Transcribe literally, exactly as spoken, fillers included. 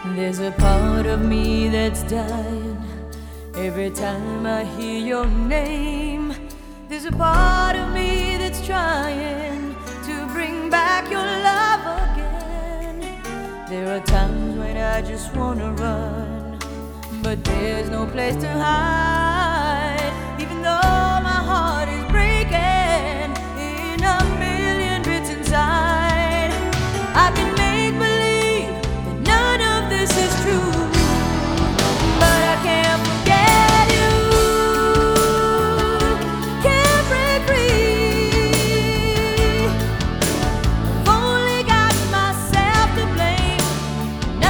There's a part of me that's dying every time I hear your name. There's a part of me that's trying to bring back your love again. There are times when I just wanna run, but there's no place to hide.